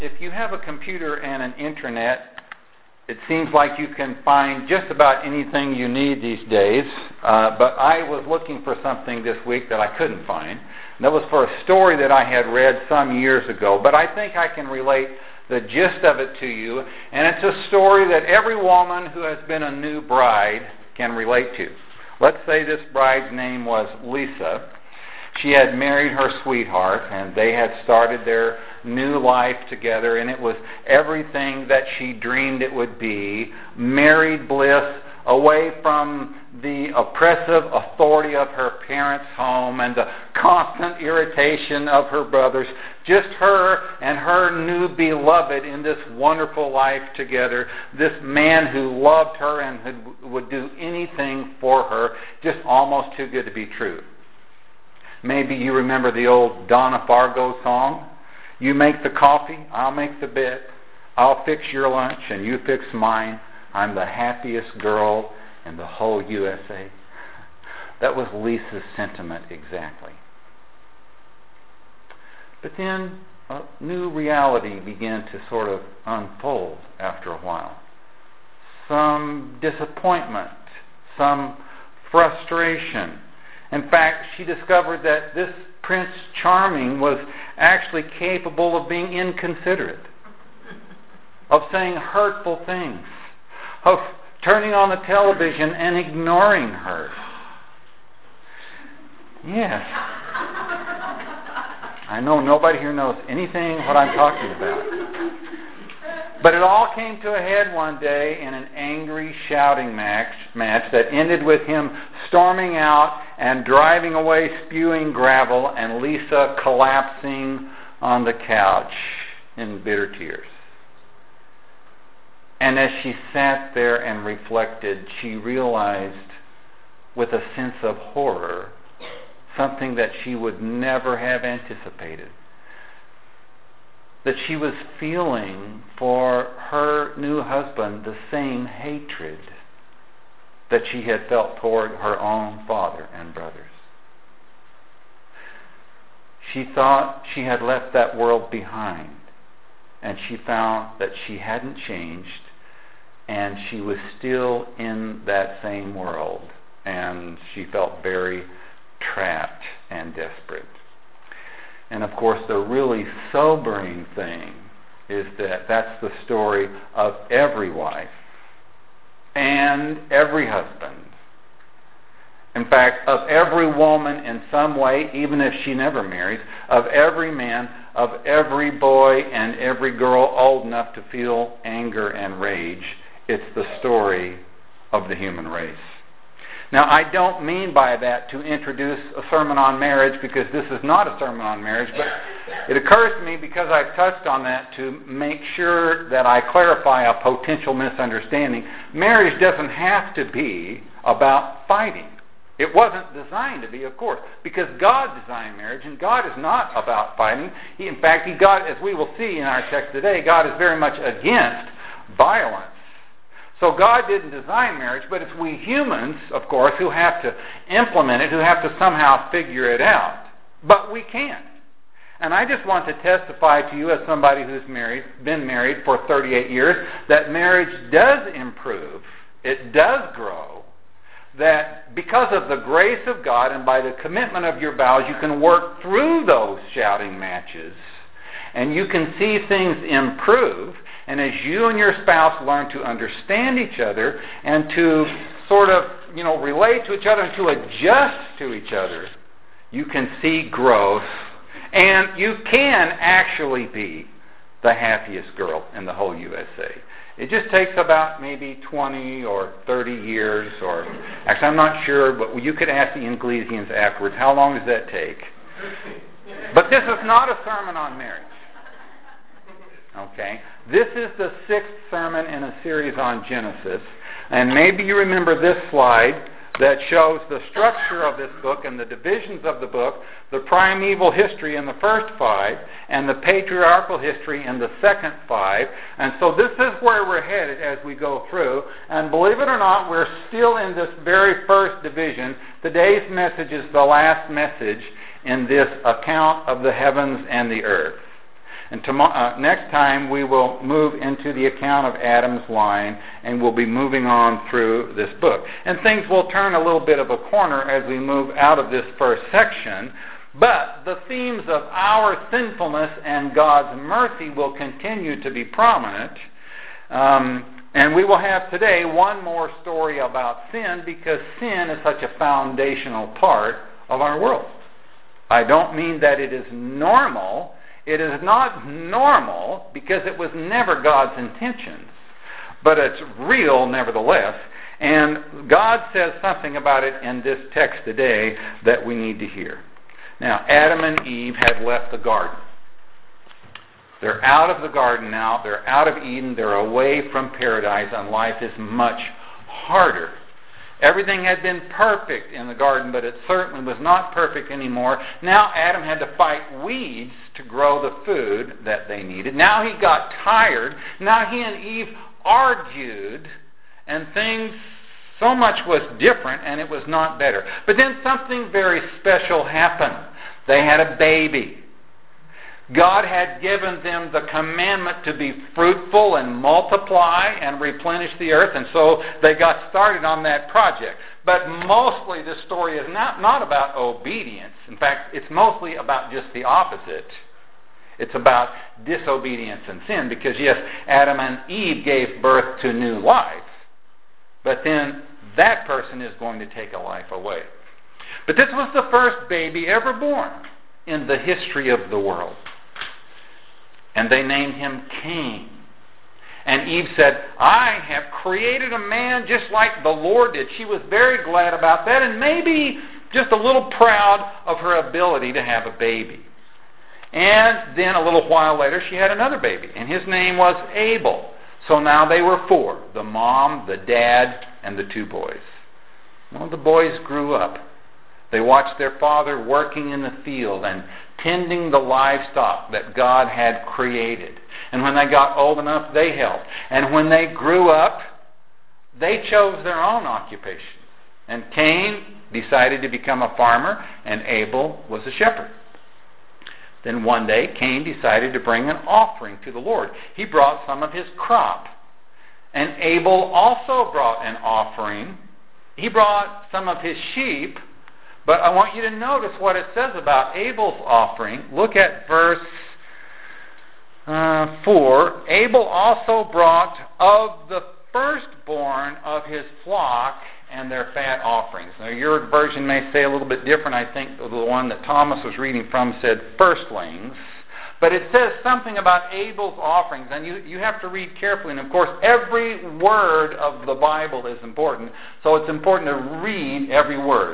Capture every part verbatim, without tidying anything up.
if you have a computer and an internet, it seems like you can find just about anything you need these days. Uh, but I was looking for something this week that I couldn't find. And that was for a story that I had read some years ago. But I think I can relate the gist of it to you. And it's a story that every woman who has been a new bride can relate to. Let's say this bride's name was Lisa. She had married her sweetheart, and they had started their new life together, and it was everything that she dreamed it would be. Married bliss, away from the oppressive authority of her parents' home and the constant irritation of her brothers. Just her and her new beloved in this wonderful life together. This man who loved her and who would do anything for her, just almost too good to be true. Maybe you remember the old Donna Fargo song. You make the coffee, I'll make the bed. I'll fix your lunch and you fix mine. I'm the happiest girl in the whole U S A. That was Lisa's sentiment exactly. But then a new reality began to sort of unfold after a while. Some disappointment, some frustration. In fact, she discovered that this Prince Charming was actually capable of being inconsiderate, of saying hurtful things, of turning on the television and ignoring her. Yes. I know nobody here knows anything what I'm talking about. But it all came to a head one day in an angry shouting match, match that ended with him storming out and driving away spewing gravel and Lisa collapsing on the couch in bitter tears. And as she sat there and reflected, she realized with a sense of horror something that she would never have anticipated. That she was feeling for her new husband the same hatred that she had felt toward her own father and brothers. She thought she had left that world behind, and she found that she hadn't changed, and she was still in that same world, and she felt very trapped and desperate. And of course, the really sobering thing is that that's the story of every wife and every husband. In fact, of every woman in some way, even if she never marries, of every man, of every boy and every girl old enough to feel anger and rage. It's the story of the human race. Now, I don't mean by that to introduce a sermon on marriage, because this is not a sermon on marriage, but it occurs to me, because I've touched on that, to make sure that I clarify a potential misunderstanding. Marriage doesn't have to be about fighting. It wasn't designed to be, of course, because God designed marriage, and God is not about fighting. He, in fact, he, God, as we will see in our text today, God is very much against violence. So God didn't design marriage, but it's we humans, of course, who have to implement it, who have to somehow figure it out. But we can't. And I just want to testify to you, as somebody who's married, been married for thirty-eight years, that marriage does improve, it does grow, that because of the grace of God and by the commitment of your vows, you can work through those shouting matches, and you can see things improve. And as you and your spouse learn to understand each other and to sort of, you know, relate to each other and to adjust to each other, you can see growth, and you can actually be the happiest girl in the whole U S A. It just takes about maybe twenty or thirty years, or actually I'm not sure, but you could ask the Ecclesians afterwards, how long does that take? But this is not a sermon on marriage. Okay? This is the sixth sermon in a series on Genesis, and maybe you remember this slide that shows the structure of this book and the divisions of the book, the primeval history in the first five, and the patriarchal history in the second five. And so this is where we're headed as we go through. And believe it or not, we're still in this very first division. Today's message is the last message in this account of the heavens and the earth. And tomorrow, uh, next time we will move into the account of Adam's line, and we'll be moving on through this book. And things will turn a little bit of a corner as we move out of this first section, but the themes of our sinfulness and God's mercy will continue to be prominent. Um, and we will have today one more story about sin, because sin is such a foundational part of our world. I don't mean that it is normal. It is not normal because it was never God's intentions, but it's real nevertheless. And God says something about it in this text today that we need to hear. Now, Adam and Eve had left the garden. They're out of the garden now. They're out of Eden. They're away from paradise, and life is much harder. Everything had been perfect in the garden, but it certainly was not perfect anymore. Now Adam had to fight weeds to grow the food that they needed. Now he got tired. Now he and Eve argued, and things, so much was different, and it was not better. But then something very special happened. They had a baby. God had given them the commandment to be fruitful and multiply and replenish the earth, and so they got started on that project. But mostly this story is not, not about obedience. In fact, it's mostly about just the opposite. It's about disobedience and sin, because yes, Adam and Eve gave birth to new life, but then that person is going to take a life away. But this was the first baby ever born in the history of the world. And they named him Cain. And Eve said, I have created a man just like the Lord did. She was very glad about that, and maybe just a little proud of her ability to have a baby. And then a little while later, she had another baby, and his name was Abel. So now they were four, the mom, the dad, and the two boys. Well, the boys grew up. They watched their father working in the field and tending the livestock that God had created. And when they got old enough, they helped. And when they grew up, they chose their own occupations. And Cain decided to become a farmer, and Abel was a shepherd. Then one day, Cain decided to bring an offering to the Lord. He brought some of his crop. And Abel also brought an offering. He brought some of his sheep. But I want you to notice what it says about Abel's offering. Look at verse uh, four. Abel also brought of the firstborn of his flock and their fat offerings. Now, your version may say a little bit different. I think the one that Thomas was reading from said firstlings. But it says something about Abel's offerings, and you, you have to read carefully. And, of course, every word of the Bible is important, so it's important to read every word.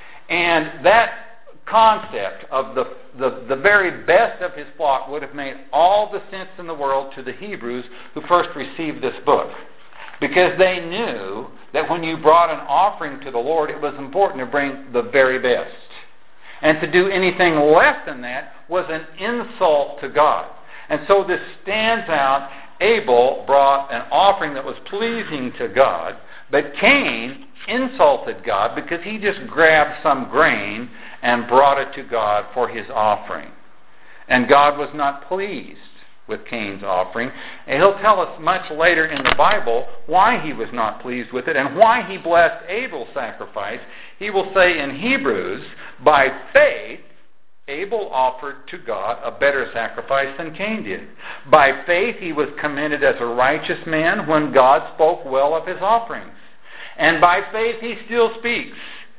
And that concept of the, the, the very best of his flock would have made all the sense in the world to the Hebrews who first received this book. Because they knew that when you brought an offering to the Lord, it was important to bring the very best. And to do anything less than that was an insult to God. And so this stands out. Abel brought an offering that was pleasing to God, but Cain insulted God because he just grabbed some grain and brought it to God for his offering. And God was not pleased with Cain's offering. And he'll tell us much later in the Bible why he was not pleased with it and why he blessed Abel's sacrifice. He will say in Hebrews, by faith, Abel offered to God a better sacrifice than Cain did. By faith, he was commended as a righteous man when God spoke well of his offerings. And by faith, he still speaks,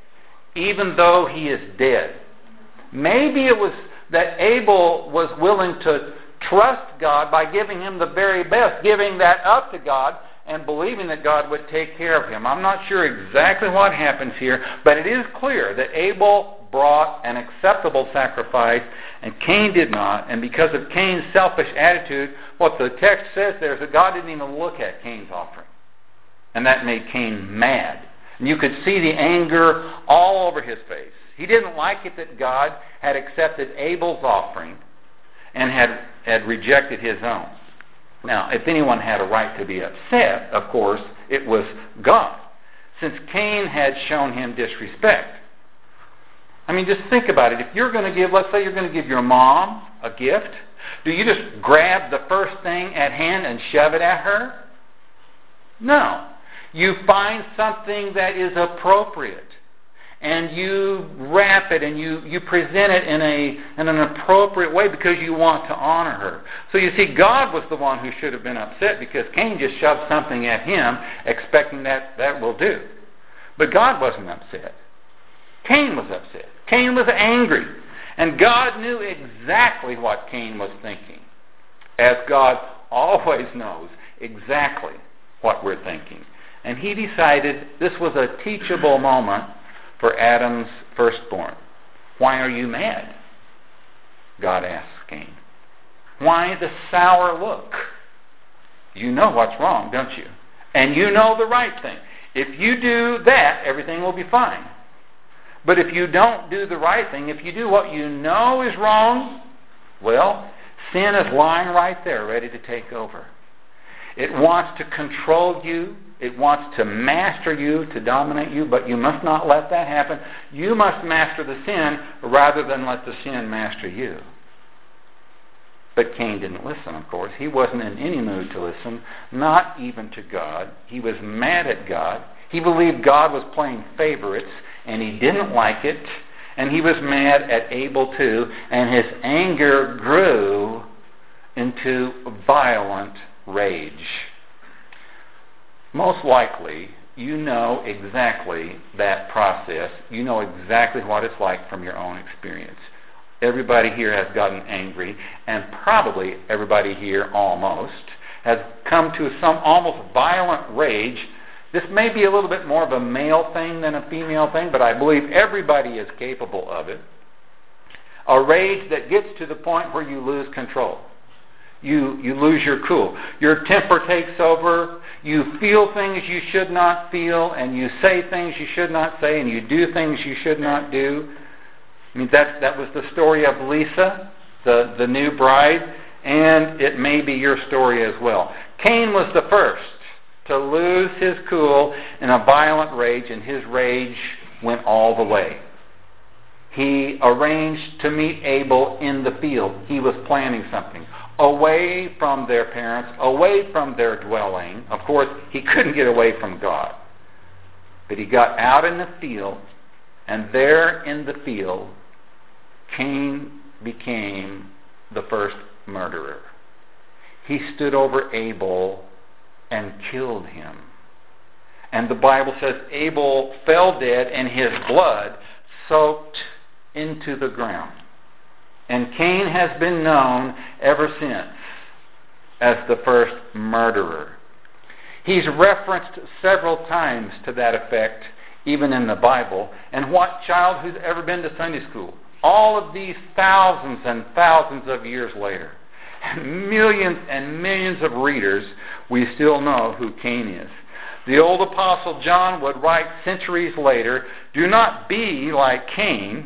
even though he is dead. Maybe it was that Abel was willing to trust God by giving him the very best, giving that up to God and believing that God would take care of him. I'm not sure exactly what happens here, but it is clear that Abel brought an acceptable sacrifice and Cain did not. And because of Cain's selfish attitude, what the text says there is that God didn't even look at Cain's offering. And that made Cain mad. And you could see the anger all over his face. He didn't like it that God had accepted Abel's offering and had, had rejected his own. Now, if anyone had a right to be upset, of course, it was God, since Cain had shown him disrespect. I mean, just think about it. If you're going to give, let's say you're going to give your mom a gift, Do you just grab the first thing at hand and shove it at her? No. You find something that is appropriate, and you wrap it and you, you present it in, a, in an appropriate way because you want to honor her. So you see, God was the one who should have been upset because Cain just shoved something at him expecting that that will do. But God wasn't upset. Cain was upset. Cain was angry. And God knew exactly what Cain was thinking, as God always knows exactly what we're thinking. And he decided this was a teachable moment for Adam's firstborn. Why are you mad? God asked Cain. Why the sour look? You know what's wrong, don't you? And you know the right thing. If you do that, everything will be fine. But if you don't do the right thing, if you do what you know is wrong, well, sin is lying right there, ready to take over. It wants to control you. It wants to master you, to dominate you, but you must not let that happen. You must master the sin rather than let the sin master you. But Cain didn't listen, of course. He wasn't in any mood to listen, not even to God. He was mad at God. He believed God was playing favorites, and he didn't like it. And he was mad at Abel too, and his anger grew into violent rage. Most likely, you know exactly that process. You know exactly what it's like from your own experience. Everybody here has gotten angry, and probably everybody here almost has come to some almost violent rage. This may be a little bit more of a male thing than a female thing, but I believe everybody is capable of it. A rage that gets to the point where you lose control. You, you lose your cool. Your temper takes over. You feel things you should not feel, and you say things you should not say, and you do things you should not do. I mean, that, that was the story of Lisa, the, the new bride, and it may be your story as well. Cain was the first to lose his cool in a violent rage, and his rage went all the way. He arranged to meet Abel in the field. He was planning something. Away from their parents, away from their dwelling. Of course, he couldn't get away from God. But he got out in the field, and there in the field, Cain became the first murderer. He stood over Abel and killed him. And the Bible says Abel fell dead, and his blood soaked into the ground. And Cain has been known ever since as the first murderer. He's referenced several times to that effect, even in the Bible. And what child who's ever been to Sunday school? All of these thousands and thousands of years later, millions and millions of readers, we still know who Cain is. The old apostle John would write centuries later, "Do not be like Cain,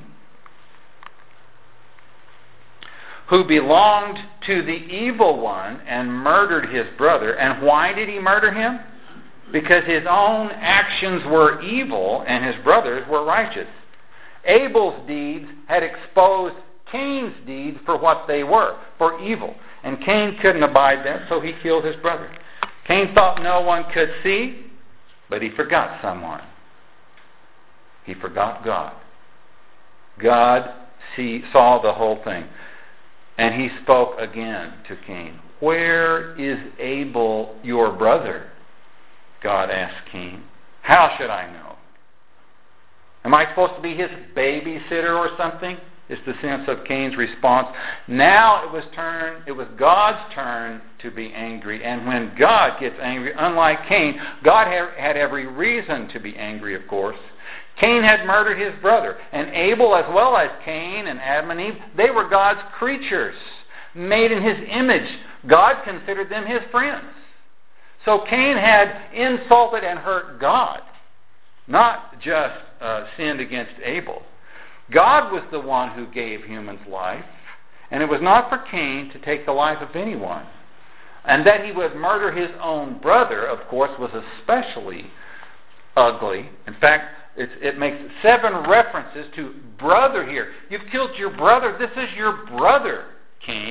who belonged to the evil one and murdered his brother." And why did he murder him? Because his own actions were evil and his brothers were righteous. Abel's deeds had exposed Cain's deeds for what they were, for evil. And Cain couldn't abide that, so he killed his brother. Cain thought no one could see, but he forgot someone. He forgot God. God see, saw the whole thing. And he spoke again to Cain. "Where is Abel, your brother?" God asked Cain. "How should I know? Am I supposed to be his babysitter or something?" Is the sense of Cain's response. Now it was turn, it was God's turn to be angry. And when God gets angry, unlike Cain, God had every reason to be angry, of course. Cain had murdered his brother. And Abel, as well as Cain and Adam and Eve, they were God's creatures, made in his image. God considered them his friends. So Cain had insulted and hurt God, not just uh, sinned against Abel. God was the one who gave humans life, and it was not for Cain to take the life of anyone. And that he would murder his own brother, of course, was especially ugly. In fact, it's, it makes seven references to brother here. You've killed your brother. This is your brother, Cain.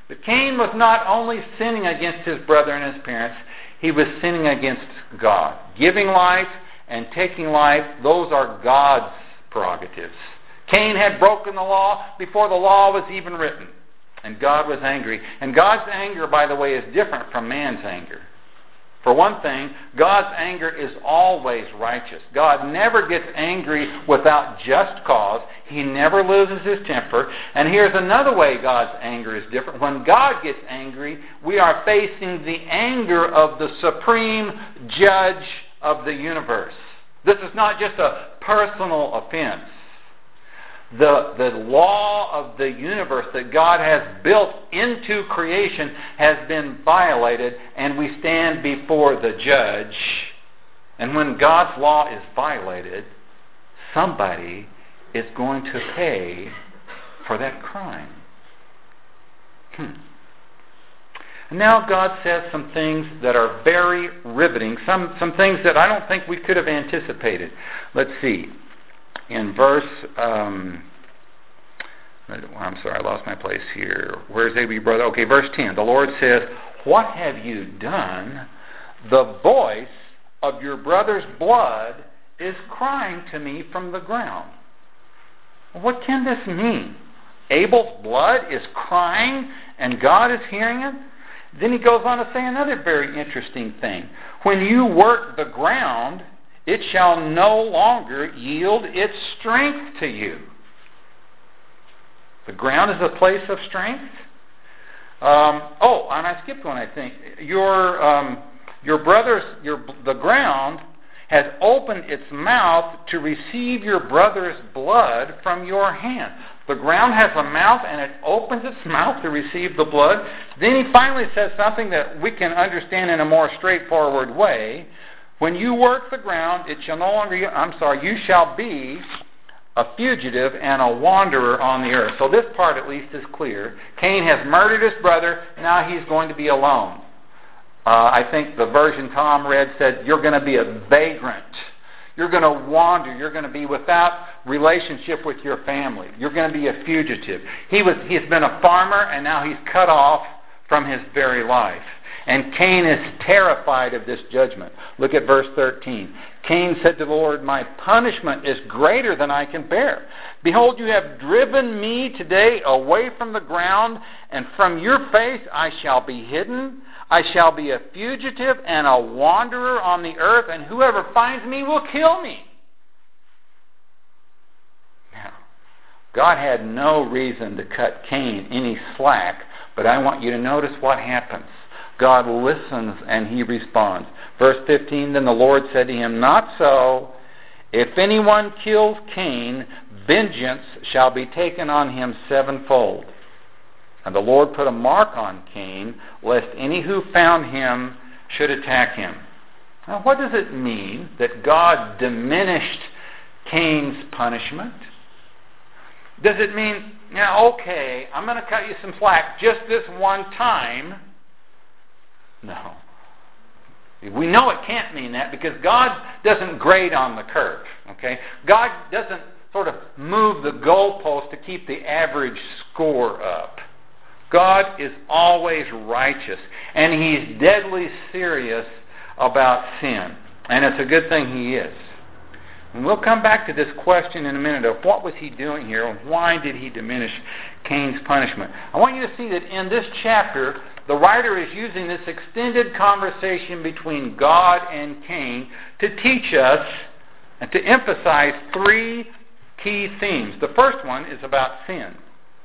But Cain was not only sinning against his brother and his parents, he was sinning against God. Giving life and taking life, those are God's prerogatives. Cain had broken the law before the law was even written. And God was angry. And God's anger, by the way, is different from man's anger. For one thing, God's anger is always righteous. God never gets angry without just cause. He never loses his temper. And here's another way God's anger is different. When God gets angry, we are facing the anger of the supreme judge of the universe. This is not just a personal offense. The, the law of the universe that God has built into creation has been violated, and we stand before the judge. And when God's law is violated, somebody is going to pay for that crime. Hmm. And now God says some things that are very riveting, some, some things that I don't think we could have anticipated. Let's see. In verse, um, I'm sorry, I lost my place here. Where's A B brother? Okay, verse ten. The Lord says, "What have you done? The voice of your brother's blood is crying to me from the ground." What can this mean? Abel's blood is crying and God is hearing it? Then he goes on to say another very interesting thing. When you work the ground, it shall no longer yield its strength to you. The ground is a place of strength. Um, oh, and I skipped one, I think. Your um, your brother's your the ground has opened its mouth to receive your brother's blood from your hand. The ground has a mouth and it opens its mouth to receive the blood. Then he finally says something that we can understand in a more straightforward way. When you work the ground, it shall no longer, I'm sorry, you shall be a fugitive and a wanderer on the earth. So this part at least is clear. Cain has murdered his brother, now he's going to be alone. Uh, I think the version Tom read said, you're going to be a vagrant. You're going to wander. You're going to be without relationship with your family. You're going to be a fugitive. He was, he's been a farmer, and now he's cut off from his very life. And Cain is terrified of this judgment. Look at verse thirteen. Cain said to the Lord, "My punishment is greater than I can bear. Behold, you have driven me today away from the ground, and from your face I shall be hidden. I shall be a fugitive and a wanderer on the earth, and whoever finds me will kill me." Now, God had no reason to cut Cain any slack, but I want you to notice what happens. God listens and he responds. Verse fifteen, then the Lord said to him, "Not so. If anyone kills Cain, vengeance shall be taken on him sevenfold." And the Lord put a mark on Cain, lest any who found him should attack him. Now, what does it mean that God diminished Cain's punishment? Does it mean, yeah, okay, I'm going to cut you some slack just this one time? No. We know it can't mean that because God doesn't grade on the curve. Okay? God doesn't sort of move the goalpost to keep the average score up. God is always righteous, and he's deadly serious about sin. And it's a good thing he is. And we'll come back to this question in a minute of what was he doing here and why did he diminish Cain's punishment. I want you to see that in this chapter, the writer is using this extended conversation between God and Cain to teach us and to emphasize three key themes. The first one is about sin.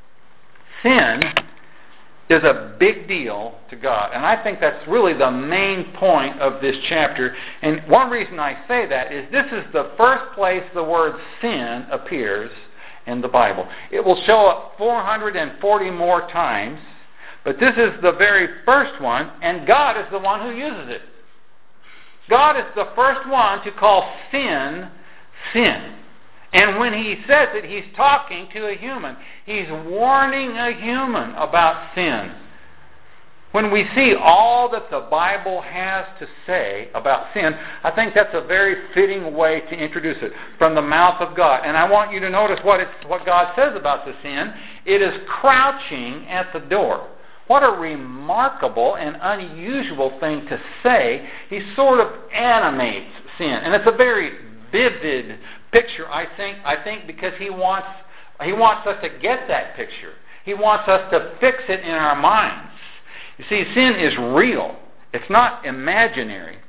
Sin is a big deal to God. And I think that's really the main point of this chapter. And one reason I say that is this is the first place the word sin appears in the Bible. It will show up four hundred forty more times, but this is the very first one, and God is the one who uses it. God is the first one to call sin, sin. And when he says it, he's talking to a human. He's warning a human about sin. When we see all that the Bible has to say about sin, I think that's a very fitting way to introduce it, from the mouth of God. And I want you to notice what, it's, what God says about the sin. It is crouching at the door. what a remarkable and unusual thing to say. He sort of animates sin. And it's a very vivid picture, I think, I think because he wants, he wants us to get that picture. He wants us to fix it in our minds. You see, sin is real. It's not imaginary.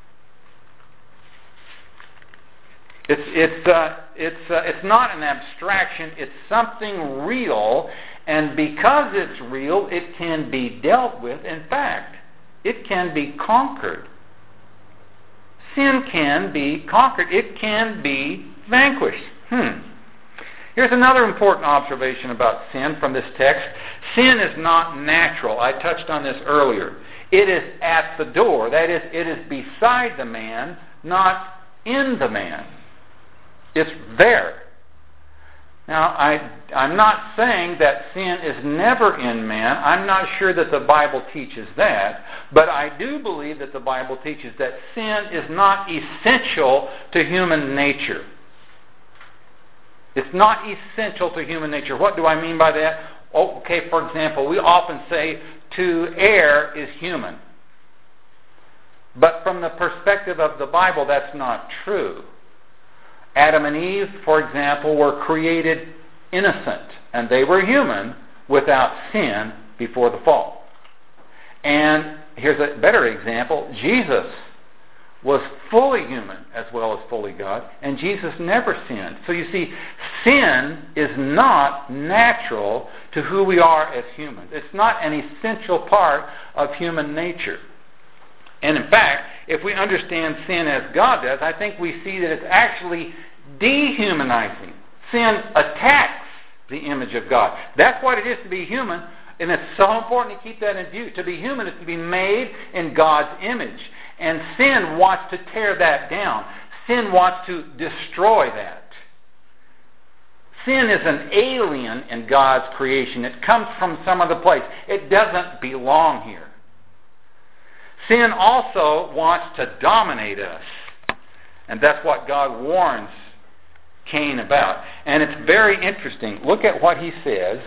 It's it's uh, it's uh, it's not an abstraction. It's something real, and because it's real, it can be dealt with. In fact, it can be conquered. Sin can be conquered. It can be vanquished. Hmm. Here's another important observation about sin from this text. Sin is not natural. I touched on this earlier. It is at the door. That is, it is beside the man, not in the man. It's there. Now, I, I'm not saying that sin is never in man. I'm not sure that the Bible teaches that. But I do believe that the Bible teaches that sin is not essential to human nature. It's not essential to human nature. What do I mean by that? Okay, for example, we often say to err is human. But from the perspective of the Bible, that's not true. Adam and Eve, for example, were created innocent, and they were human without sin before the fall. And here's a better example. Jesus was fully human as well as fully God, and Jesus never sinned. So you see, sin is not natural to who we are as humans. It's not an essential part of human nature. And in fact, if we understand sin as God does, I think we see that it's actually dehumanizing. Sin attacks the image of God. That's what it is to be human, and it's so important to keep that in view. To be human is to be made in God's image. And sin wants to tear that down. Sin wants to destroy that. Sin is an alien in God's creation. It comes from some other place. It doesn't belong here. Sin also wants to dominate us. And that's what God warns Cain about. And it's very interesting. Look at what he says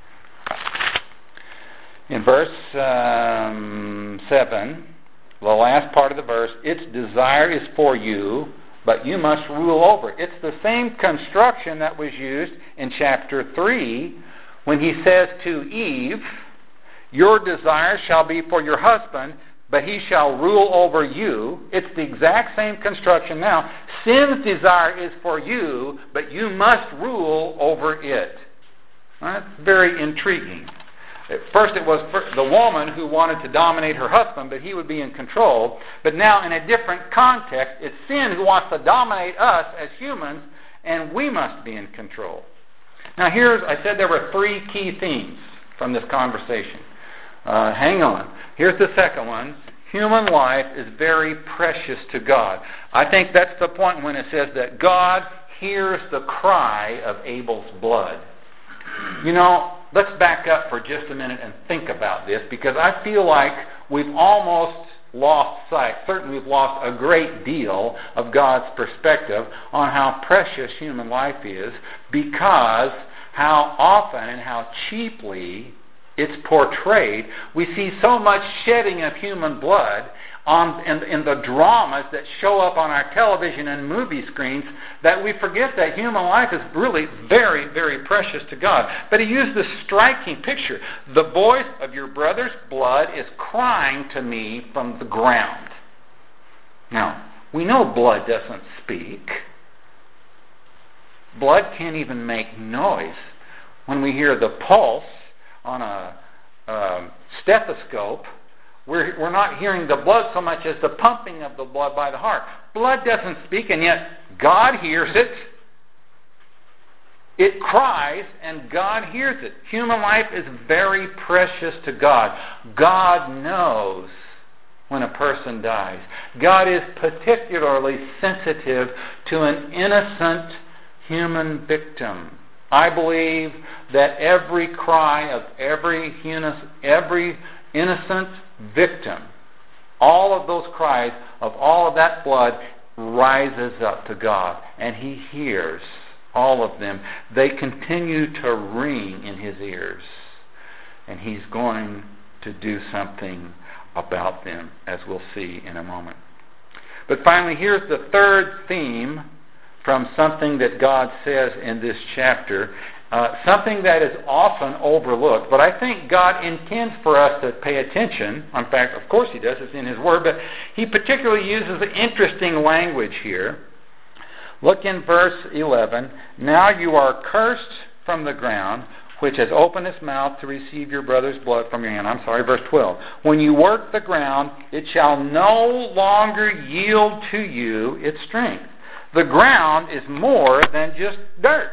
in verse um, seven. The last part of the verse, its desire is for you, but you must rule over it. It's the same construction that was used in chapter three when he says to Eve, your desire shall be for your husband, but he shall rule over you. It's the exact same construction now. Sin's desire is for you, but you must rule over it. That's very intriguing. At first it was the woman who wanted to dominate her husband, but he would be in control. But now in a different context, it's sin who wants to dominate us as humans, and we must be in control. Now here's, I said there were three key themes from this conversation. Uh, hang on. Here's the second one. Human life is very precious to God. I think that's the point when it says that God hears the cry of Abel's blood. You know, let's back up for just a minute and think about this, because I feel like we've almost lost sight. Certainly we've lost a great deal of God's perspective on how precious human life is, because how often and how cheaply it's portrayed. We see so much shedding of human blood on in, in the dramas that show up on our television and movie screens that we forget that human life is really very, very precious to God. But he used this striking picture. The voice of your brother's blood is crying to me from the ground. Now, we know blood doesn't speak. Blood can't even make noise. When we hear the pulse on a uh, stethoscope, we're, we're not hearing the blood so much as the pumping of the blood by the heart. Blood doesn't speak, and yet God hears it. It cries, and God hears it. Human life is very precious to God. God knows when a person dies. God is particularly sensitive to an innocent human victim. I believe that every cry of every every innocent victim, all of those cries of all of that blood rises up to God, and he hears all of them. They continue to ring in his ears, and he's going to do something about them, as we'll see in a moment. But finally, here's the third theme from something that God says in this chapter, uh, something that is often overlooked, but I think God intends for us to pay attention. In fact, of course He does, it's in His Word, but He particularly uses interesting language here. Look in verse eleven. Now you are cursed from the ground, which has opened its mouth to receive your brother's blood from your hand. I'm sorry, verse twelve. When you work the ground, it shall no longer yield to you its strength. The ground is more than just dirt.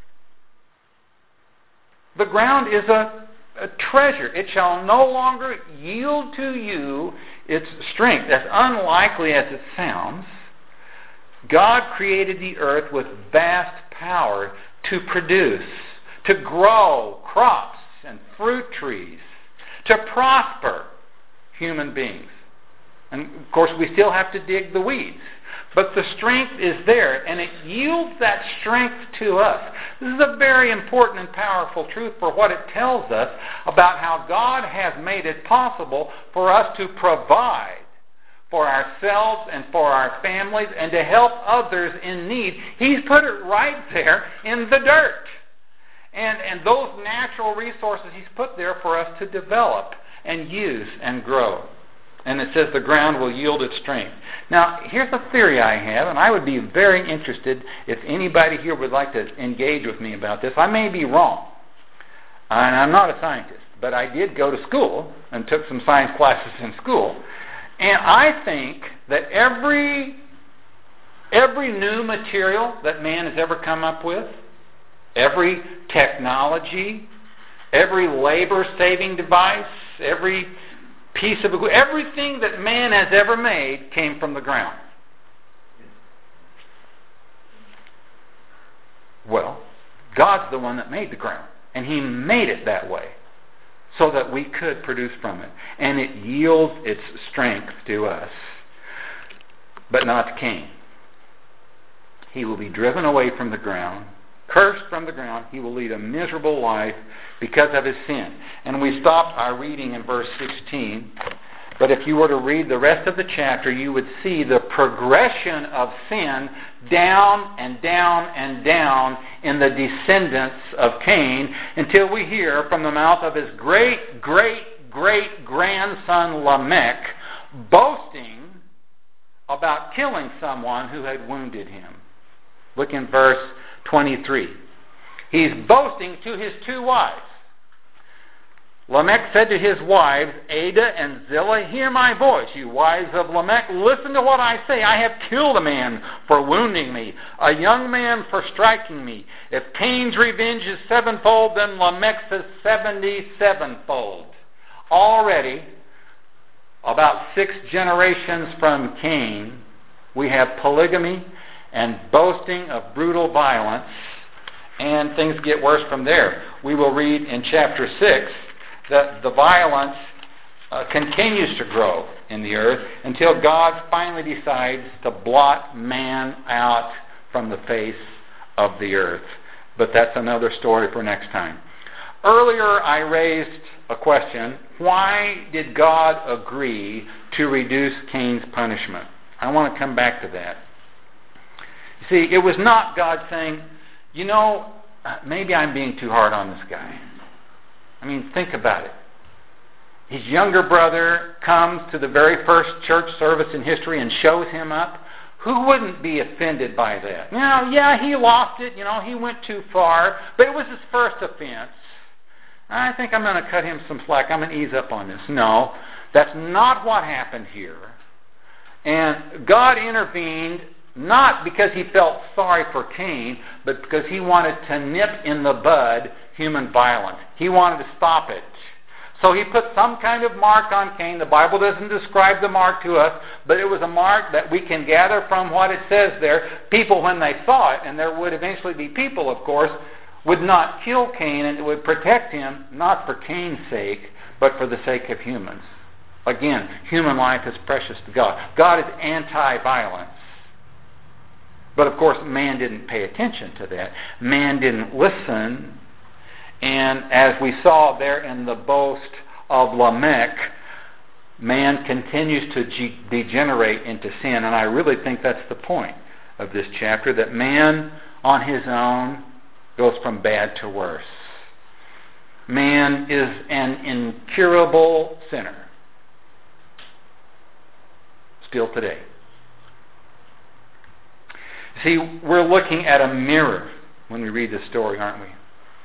The ground is a, a treasure. It shall no longer yield to you its strength. As unlikely as it sounds, God created the earth with vast power to produce, to grow crops and fruit trees, to prosper human beings. And of course, we still have to dig the weeds. But the strength is there, and it yields that strength to us. This is a very important and powerful truth for what it tells us about how God has made it possible for us to provide for ourselves and for our families and to help others in need. He's put it right there in the dirt. And, and those natural resources He's put there for us to develop and use and grow. And it says the ground will yield its strength. Now, here's a theory I have, and I would be very interested if anybody here would like to engage with me about this. I may be wrong, and I'm not a scientist, but I did go to school and took some science classes in school. And I think that every, every new material that man has ever come up with, every technology, every labor-saving device, every piece of equipment, everything that man has ever made came from the ground. Well, God's the one that made the ground, and He made it that way so that we could produce from it. And it yields its strength to us, but not to Cain. He will be driven away from the ground, cursed from the ground. He will lead a miserable life because of his sin. And we stopped our reading in verse sixteen. But if you were to read the rest of the chapter, you would see the progression of sin down and down and down in the descendants of Cain until we hear from the mouth of his great, great, great grandson Lamech boasting about killing someone who had wounded him. Look in verse twenty-three. He's boasting to his two wives. Lamech said to his wives, Ada and Zillah, hear my voice, you wives of Lamech. Listen to what I say. I have killed a man for wounding me, a young man for striking me. If Cain's revenge is sevenfold, then Lamech's is seventy-sevenfold. Already, about six generations from Cain, we have polygamy and boasting of brutal violence, and things get worse from there. We will read in chapter six that the violence uh, continues to grow in the earth until God finally decides to blot man out from the face of the earth. But that's another story for next time. Earlier I raised a question. Why did God agree to reduce Cain's punishment? I want to come back to that. You see, it was not God saying, you know, maybe I'm being too hard on this guy. I mean, think about it. His younger brother comes to the very first church service in history and shows him up. Who wouldn't be offended by that? Now, yeah, he lost it. You know, he went too far. But it was his first offense. I think I'm going to cut him some slack. I'm going to ease up on this. No, that's not what happened here. And God intervened not because He felt sorry for Cain, but because He wanted to nip in the bud human violence. He wanted to stop it. So He put some kind of mark on Cain. The Bible doesn't describe the mark to us, but it was a mark that we can gather from what it says there. People, when they saw it, and there would eventually be people, of course, would not kill Cain, and it would protect him, not for Cain's sake, but for the sake of humans. Again, human life is precious to God. God is anti-violence. But of course, man didn't pay attention to that. Man didn't listen. And as we saw there in the boast of Lamech, man continues to ge- degenerate into sin. And I really think that's the point of this chapter, that man on his own goes from bad to worse. Man is an incurable sinner. Still today. See, we're looking at a mirror when we read this story, aren't we?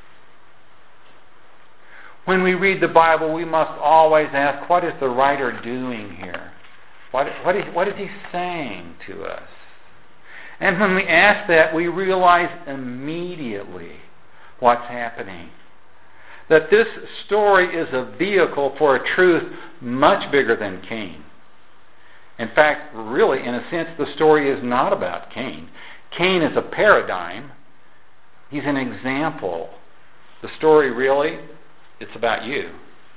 When we read the Bible, we must always ask, what is the writer doing here? What, what, is, what is he saying to us? And when we ask that, we realize immediately what's happening. That this story is a vehicle for a truth much bigger than Cain. In fact, really, in a sense, the story is not about Cain. Cain is a paradigm. He's an example. The story, really, it's about you.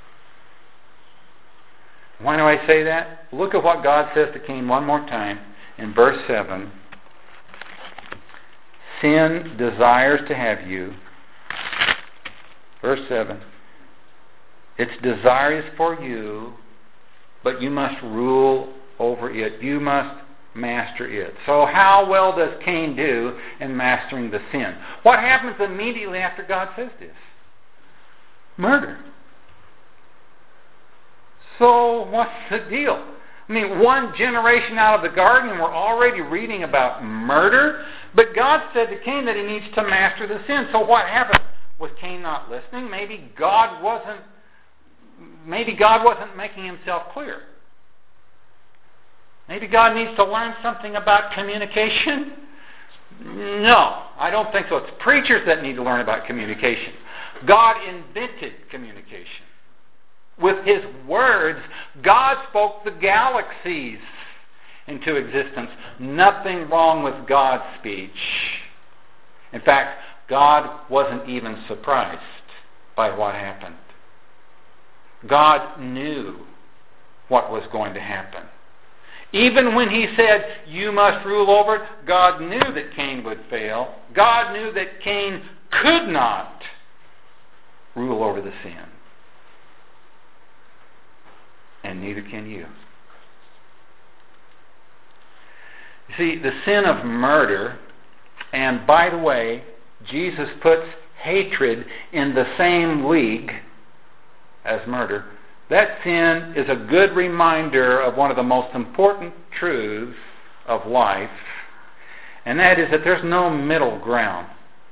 Why do I say that? Look at what God says to Cain one more time in verse seven. Sin desires to have you. Verse seven. Its desire is for you, but you must rule over it. You must master it. So how well does Cain do in mastering the sin? What happens immediately after God says this? Murder. So what's the deal? I mean, one generation out of the garden, we're already reading about murder. But God said to Cain that he needs to master the sin. So what happened? Was Cain not listening? Maybe God wasn't. Maybe God wasn't making himself clear. Maybe God needs to learn something about communication. No, I don't think so. It's preachers that need to learn about communication. God invented communication. With His words, God spoke the galaxies into existence. Nothing wrong with God's speech. In fact, God wasn't even surprised by what happened. God knew what was going to happen. Even when He said, you must rule over it, God knew that Cain would fail. God knew that Cain could not rule over the sin. And neither can you. You see, the sin of murder, and by the way, Jesus puts hatred in the same league as murder. That sin is a good reminder of one of the most important truths of life, and that is that there's no middle ground.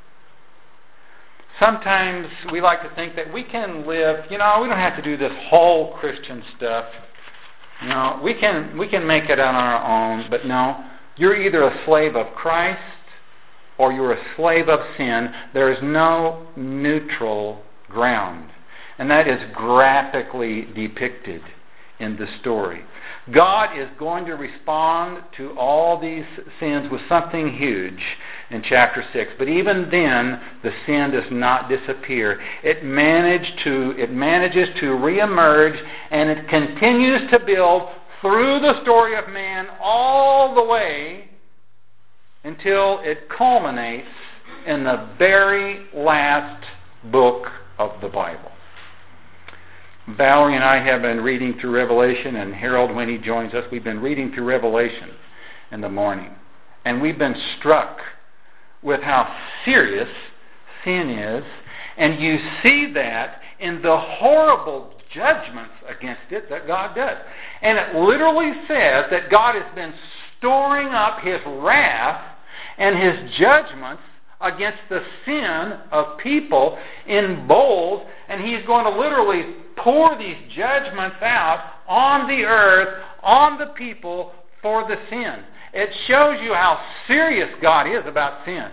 Sometimes we like to think that we can live, you know, we don't have to do this whole Christian stuff. You know, we can we can make it on our own, but no, you're either a slave of Christ or you're a slave of sin. There is no neutral ground. And that is graphically depicted in the story. God is going to respond to all these sins with something huge in chapter six. But even then, the sin does not disappear. It managed to, it manages to reemerge, and it continues to build through the story of man all the way until it culminates in the very last book of the Bible. Valerie and I have been reading through Revelation, and Harold, when he joins us, we've been reading through Revelation in the morning. And we've been struck with how serious sin is. And you see that in the horrible judgments against it that God does. And it literally says that God has been storing up His wrath and His judgments against the sin of people in bowls, and He's going to literally pour these judgments out on the earth, on the people, for the sin. It shows you how serious God is about sin.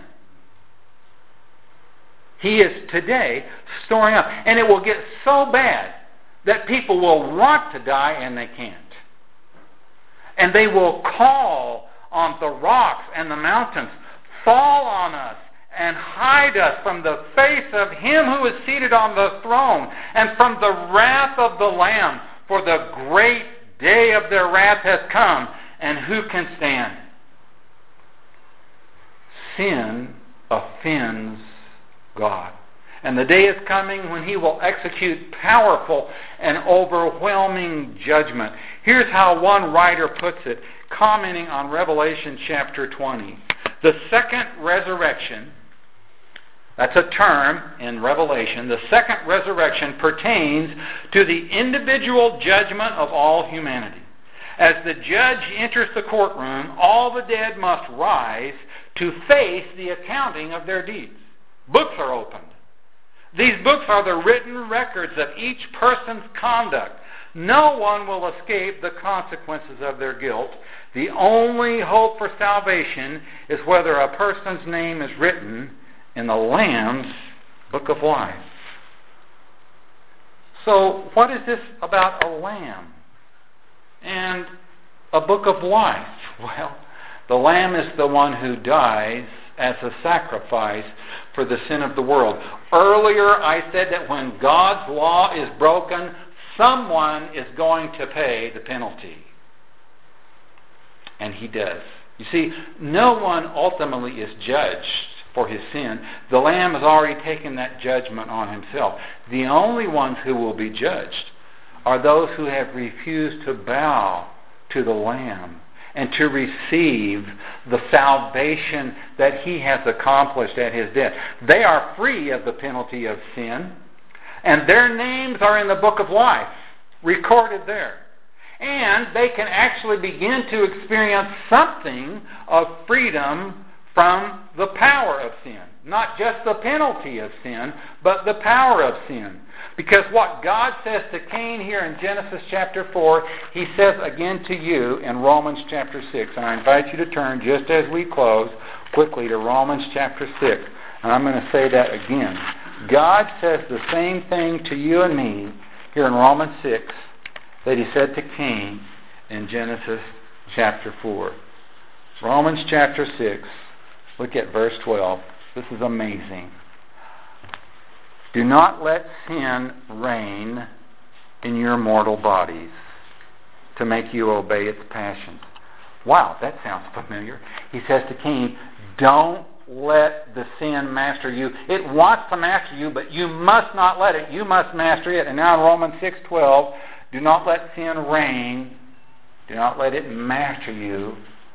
He is today storing up, and it will get so bad that people will want to die and they can't. And they will call on the rocks and the mountains, fall on us and hide us from the face of Him who is seated on the throne and from the wrath of the Lamb, for the great day of their wrath has come, and who can stand? Sin offends God. And the day is coming when He will execute powerful and overwhelming judgment. Here's how one writer puts it, commenting on Revelation chapter twenty. The second resurrection, that's a term in Revelation, the second resurrection pertains to the individual judgment of all humanity. As the judge enters the courtroom, all the dead must rise to face the accounting of their deeds. Books are opened. These books are the written records of each person's conduct. No one will escape the consequences of their guilt. The only hope for salvation is whether a person's name is written in the Lamb's Book of Life. So, what is this about a lamb and a book of life? Well, the Lamb is the one who dies as a sacrifice for the sin of the world. Earlier I said that when God's law is broken, someone is going to pay the penalty. And He does. You see, no one ultimately is judged for his sin. The Lamb has already taken that judgment on Himself. The only ones who will be judged are those who have refused to bow to the Lamb and to receive the salvation that He has accomplished at His death. They are free of the penalty of sin, and their names are in the book of life, recorded there. And they can actually begin to experience something of freedom from the power of sin. Not just the penalty of sin, but the power of sin. Because what God says to Cain here in Genesis chapter four, He says again to you in Romans chapter six. And I invite you to turn, just as we close, quickly to Romans chapter six. And I'm going to say that again. God says the same thing to you and me here in Romans six that He said to Cain in Genesis chapter four. Romans chapter six, look at verse twelve. This is amazing. Do not let sin reign in your mortal bodies to make you obey its passions. Wow, that sounds familiar. He says to Cain, don't let the sin master you. It wants to master you, but you must not let it. You must master it. And now in Romans six twelve, do not let sin reign. Do not let it master you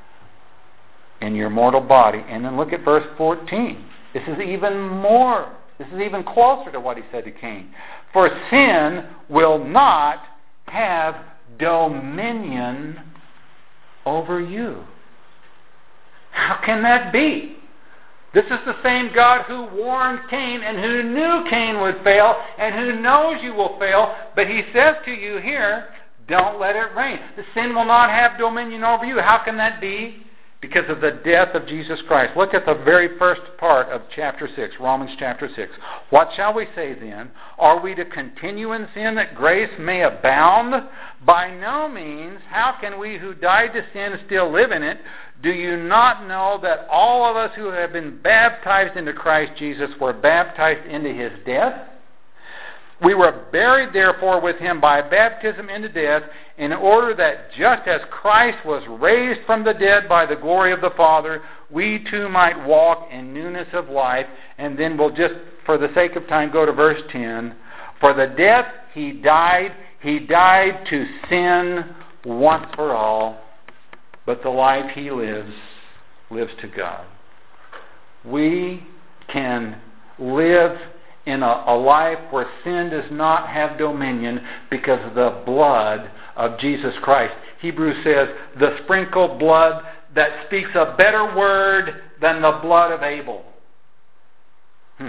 in your mortal body. And then look at verse fourteen. This is even more, this is even closer to what He said to Cain. For sin will not have dominion over you. How can that be? This is the same God who warned Cain and who knew Cain would fail and who knows you will fail. But He says to you here, don't let it reign. The sin will not have dominion over you. How can that be? Because of the death of Jesus Christ. Look at the very first part of chapter six, Romans chapter six. What shall we say then? Are we to continue in sin that grace may abound? By no means. How can we who died to sin still live in it? Do you not know that all of us who have been baptized into Christ Jesus were baptized into His death? We were buried, therefore, with Him by baptism into death, in order that just as Christ was raised from the dead by the glory of the Father, we too might walk in newness of life. And then we'll just, for the sake of time, go to verse ten. For the death He died, He died to sin once for all, but the life He lives, lives to God. We can live in a, a life where sin does not have dominion because of the blood of Jesus Christ. Hebrews says, the sprinkled blood that speaks a better word than the blood of Abel. Hmm.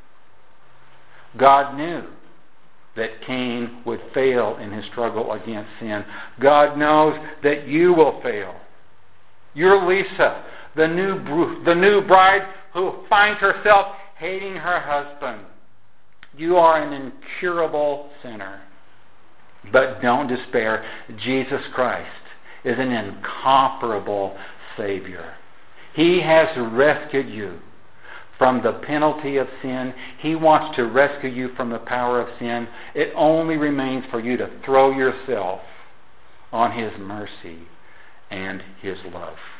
God knew that Cain would fail in his struggle against sin. God knows that you will fail. You're Lisa, the new, the new bride who finds herself hating her husband. You are an incurable sinner. But don't despair. Jesus Christ is an incomparable Savior. He has rescued you from the penalty of sin. He wants to rescue you from the power of sin. It only remains for you to throw yourself on His mercy and His love.